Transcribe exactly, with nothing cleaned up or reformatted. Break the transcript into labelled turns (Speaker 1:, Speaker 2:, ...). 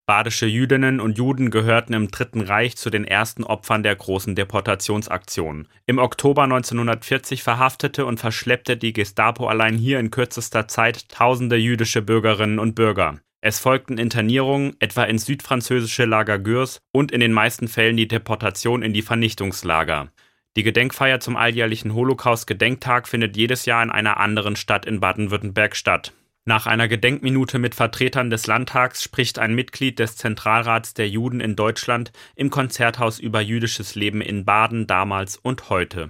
Speaker 1: Badische Jüdinnen und Juden gehörten im Dritten Reich zu den ersten Opfern der großen Deportationsaktion. Im Oktober neunzehnhundertvierzig verhaftete und verschleppte die Gestapo allein hier in kürzester Zeit tausende jüdische Bürgerinnen und Bürger. Es folgten Internierungen, etwa ins südfranzösische Lager Gürs, und in den meisten Fällen die Deportation in die Vernichtungslager. Die Gedenkfeier zum alljährlichen Holocaust-Gedenktag findet jedes Jahr in einer anderen Stadt in Baden-Württemberg statt. Nach einer Gedenkminute mit Vertretern des Landtags spricht ein Mitglied des Zentralrats der Juden in Deutschland im Konzerthaus über jüdisches Leben in Baden damals und heute.